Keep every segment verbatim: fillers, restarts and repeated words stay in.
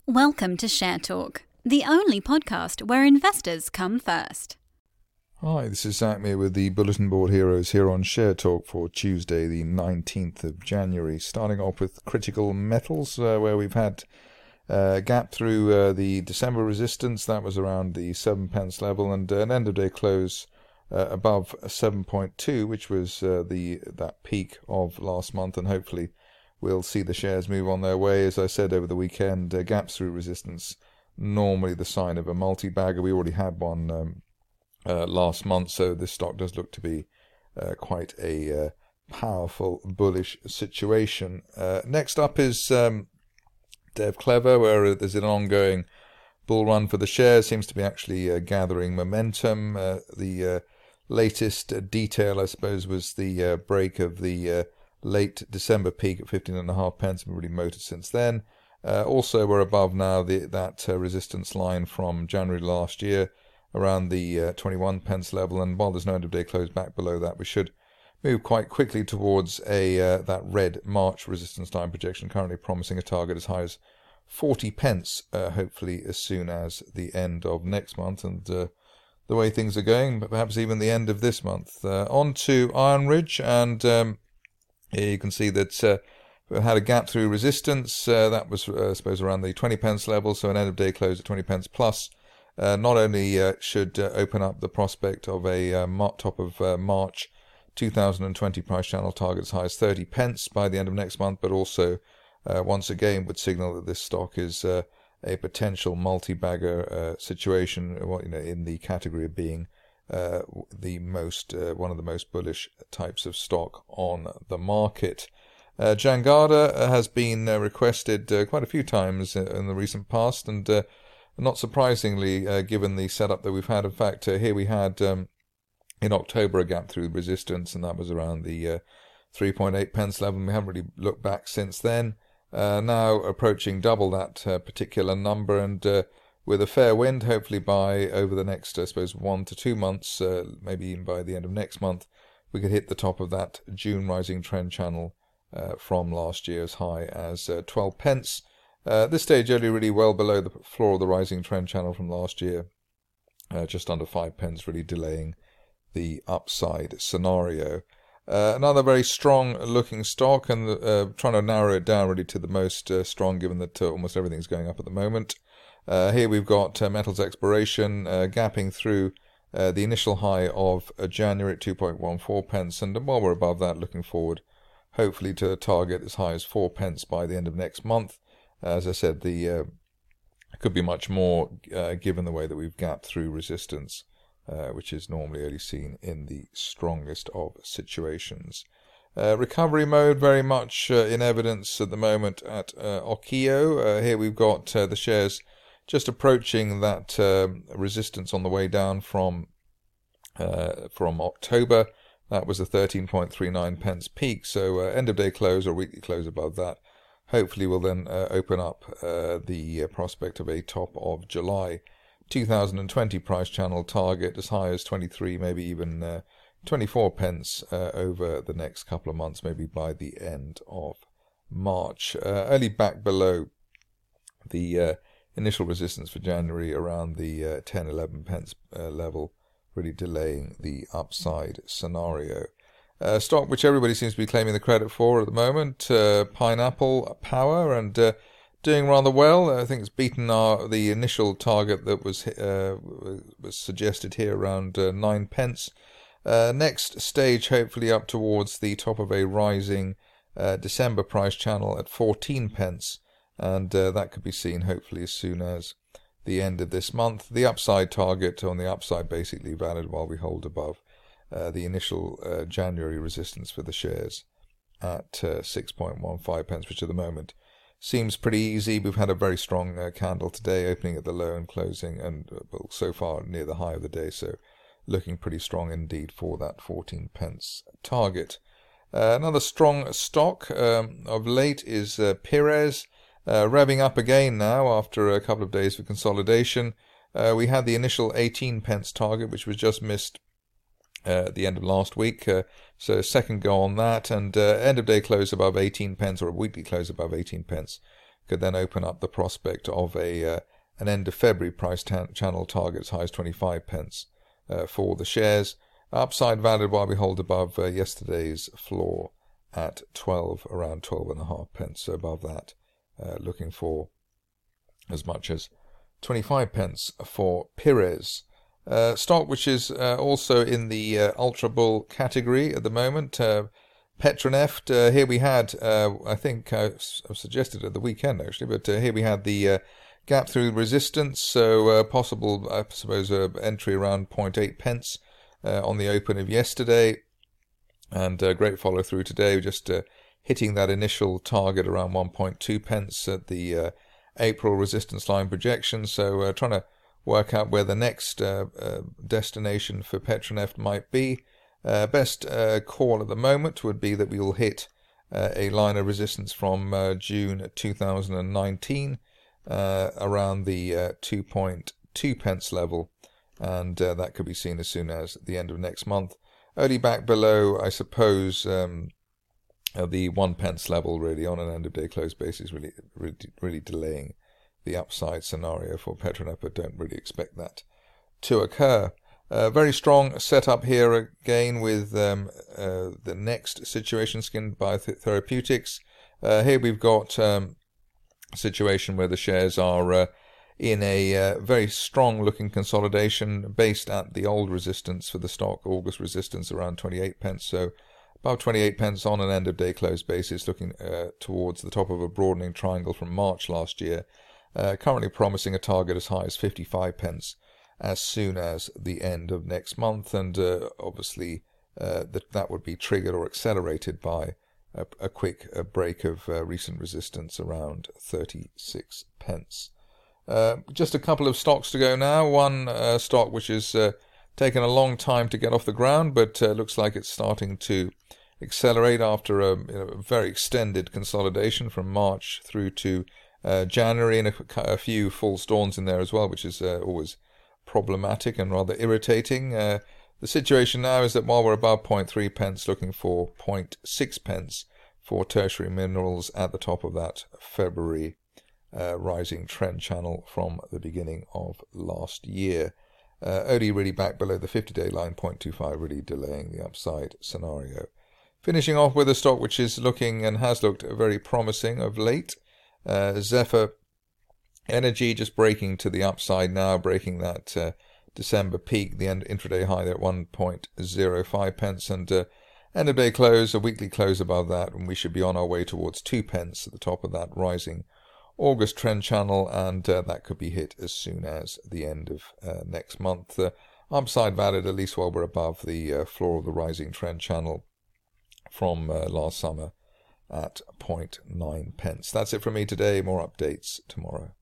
Welcome to Share Talk, the only podcast where investors come first. Hi, this is Zach Meir with the Bulletin Board Heroes here on Share Talk for Tuesday, the nineteenth of January. Starting off with critical metals, uh, where we've had a gap through uh, the December resistance. That was around the seven pence level, and uh, an end-of-day close uh, above seven point two, which was uh, the that peak of last month, and hopefully we'll see the shares move on their way. As I said over the weekend, uh, gaps through resistance, normally the sign of a multi-bagger. We already had one um, uh, last month, so this stock does look to be uh, quite a uh, powerful bullish situation. Uh, next up is um, Dev Clever, where there's an ongoing bull run for the shares, seems to be actually uh, gathering momentum. Uh, the uh, latest uh, detail, I suppose, was the uh, break of the uh, late December peak at fifteen and a half pence, and really motored since then. Uh, also, we're above now the, that uh, resistance line from January last year, around the uh, twenty-one pence level. And while there's no end of day close back below that, we should move quite quickly towards a uh, that red March resistance line projection, currently promising a target as high as forty pence, uh, hopefully as soon as the end of next month. And uh, the way things are going, but perhaps even the end of this month. Uh, on to Iron Ridge, and um, here you can see that uh, we had a gap through resistance. Uh, that was, uh, I suppose, around the twenty pence level, so an end-of-day close at twenty pence plus. Uh, not only uh, should uh, open up the prospect of a uh, mar- top of uh, March two thousand twenty price channel target as high as thirty pence by the end of next month, but also uh, once again would signal that this stock is uh, a potential multi-bagger uh, situation, you know, in the category of being Uh, the most uh, one of the most bullish types of stock on the market. Uh, Jangada has been uh, requested uh, quite a few times in the recent past, and uh, not surprisingly, uh, given the setup that we've had. In fact, uh, here we had um, in October a gap through resistance, and that was around the uh, three point eight pence level. We haven't really looked back since then. Uh, now approaching double that uh, particular number, and uh, with a fair wind, hopefully by over the next, I suppose, one to two months, uh, maybe even by the end of next month, we could hit the top of that June rising trend channel uh, from last year as high as uh, twelve pence. Uh, at this stage, only really well below the floor of the rising trend channel from last year, uh, just under five pence, really delaying the upside scenario. Uh, another very strong looking stock, and uh, trying to narrow it down really to the most uh, strong, given that uh, almost everything's going up at the moment. Uh, here we've got uh, Metals Exploration uh, gapping through uh, the initial high of uh, January at two point one four pence, and while we're above that, looking forward hopefully to a target as high as four pence by the end of next month. Uh, as I said, the uh, could be much more uh, given the way that we've gapped through resistance, uh, which is normally only seen in the strongest of situations. Uh, recovery mode very much uh, in evidence at the moment at uh, Okio. Uh, here we've got uh, the shares just approaching that uh, resistance on the way down from uh, from October. That was a thirteen point three nine pence peak. So uh, end of day close or weekly close above that hopefully will then uh, open up uh, the uh, prospect of a top of July two thousand twenty price channel target as high as twenty-three, maybe even uh, twenty-four pence uh, over the next couple of months, maybe by the end of March. Uh, only back below the uh, initial resistance for January around the uh, ten eleven pence uh, level, really delaying the upside scenario. Uh, stock which everybody seems to be claiming the credit for at the moment, uh, Pineapple Power, and uh, doing rather well. I think it's beaten our the initial target that was uh, was suggested here around uh, nine pence. Uh, next stage, hopefully up towards the top of a rising uh, December price channel at fourteen pence. And uh, that could be seen hopefully as soon as the end of this month. The upside target on the upside basically valid while we hold above uh, the initial uh, January resistance for the shares at uh, six point one five pence, which at the moment seems pretty easy. We've had a very strong uh, candle today, opening at the low and closing, and uh, well, so far near the high of the day, so looking pretty strong indeed for that fourteen pence target. Uh, another strong stock um, of late is uh, Pires. Uh, revving up again now after a couple of days of consolidation. Uh, we had the initial eighteen pence target, which was just missed uh, at the end of last week. Uh, so second go on that, and uh, end of day close above eighteen pence, or a weekly close above eighteen pence, could then open up the prospect of a uh, an end of February price t- channel target as high as twenty-five pence uh, for the shares. Upside valid while we hold above uh, yesterday's floor at twelve, around twelve and a half pence. So above that, uh, looking for as much as twenty-five pence for Pires. Uh, stock which is uh, also in the uh, ultra bull category at the moment. Uh, Petroneft, uh, here we had, uh, I think I suggested at the weekend actually, but uh, here we had the uh, gap through resistance, so uh, possible, I suppose, uh, entry around zero point eight pence uh, on the open of yesterday, and uh, great follow through today, just uh, hitting that initial target around one point two pence at the uh, April resistance line projection, so uh, trying to work out where the next uh, uh, destination for Petroneft might be. Uh, best uh, call at the moment would be that we will hit uh, a line of resistance from uh, June two thousand nineteen uh, around the uh, two point two pence level, and uh, that could be seen as soon as the end of next month. Only back below, I suppose, um, uh, the one pence level really on an end of day close basis, really, really, really delaying the upside scenario for Petroneft, but don't really expect that to occur. Uh, very strong setup here again with um, uh, the next situation, Skin Biotherapeutics. Uh, here we've got um, a situation where the shares are uh, in a uh, very strong looking consolidation based at the old resistance for the stock, August resistance around twenty-eight pence. So about twenty-eight pence on an end of day close basis, looking uh, towards the top of a broadening triangle from March last year. Uh, currently promising a target as high as fifty-five pence as soon as the end of next month, and uh, obviously uh, that that would be triggered or accelerated by a, a quick a break of uh, recent resistance around thirty-six pence. Uh, just a couple of stocks to go now. One uh, stock which has uh, taken a long time to get off the ground, but uh, looks like it's starting to accelerate after a, you know, a very extended consolidation from March through to Uh, January, and a, a few false dawns in there as well, which is uh, always problematic and rather irritating. Uh, the situation now is that while we're above zero point three pence, looking for zero point six pence for tertiary minerals at the top of that February uh, rising trend channel from the beginning of last year. Uh, only really back below the fifty-day line, zero point two five, really delaying the upside scenario. Finishing off with a stock which is looking and has looked very promising of late. Uh, Zephyr Energy just breaking to the upside now, breaking that uh, December peak, the end intraday high there at one point zero five pence, and uh, end of day close, a weekly close above that, and we should be on our way towards two pence at the top of that rising August trend channel, and uh, that could be hit as soon as the end of uh, next month. Uh, upside valid at least while we're above the uh, floor of the rising trend channel from uh, last summer at zero point nine pence. That's it from me today. More updates tomorrow.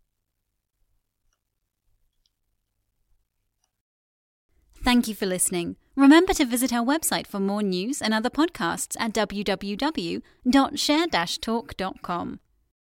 Thank you for listening. Remember to visit our website for more news and other podcasts at w w w dot share dash talk dot com.